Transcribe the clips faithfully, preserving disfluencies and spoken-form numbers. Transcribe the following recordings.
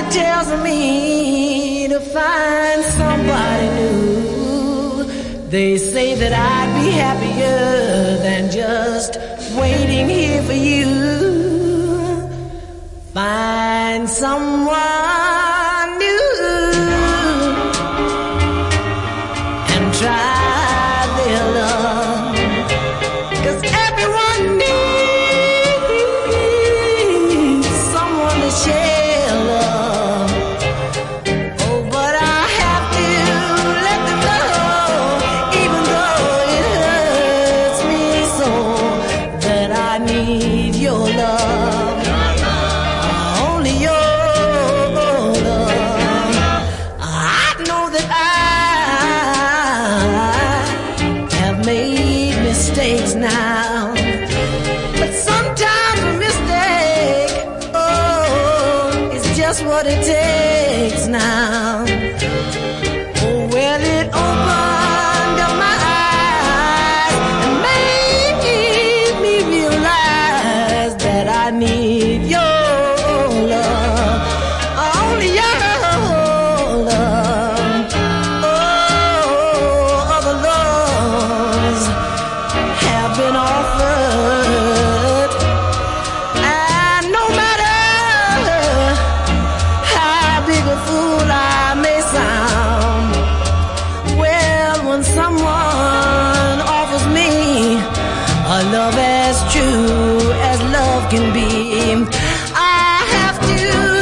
tells me to find somebody new. They say that I'd be happier than just waiting here for you. Find someone new and try their love, 'cause everyone needs someone to share love. Oh, but I have to let them know, even though it hurts me so, that I need your love. Only your love. I know that I have made mistakes now, but sometimes a mistake, oh, is just what it takes now. Oh, well, it opened up my eyes and made me realize that I need your love, only your love. Oh, other loves have been offered, and no matter how big a fool I may sound, well, when someone offers me a love as true as love can be, I have to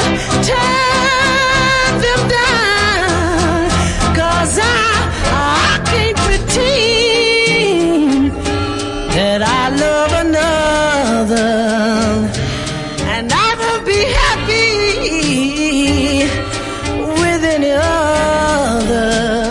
turn them down, 'cause I, I can't pretend that I love another, and I won't be happy with any other.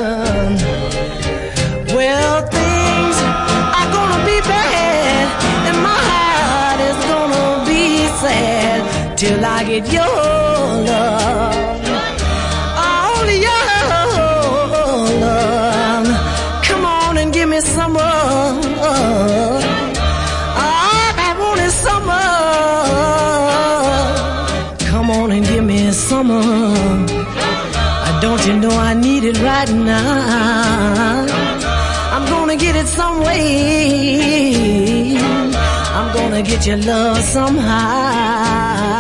Well, things are gonna be bad, and my heart is gonna be sad till I get your love, only your love. Come on and give me some more. All I want is some more. Come on and give me some more. Don't you know I need it right now? I'm gonna get it some way. I'm gonna get your love somehow.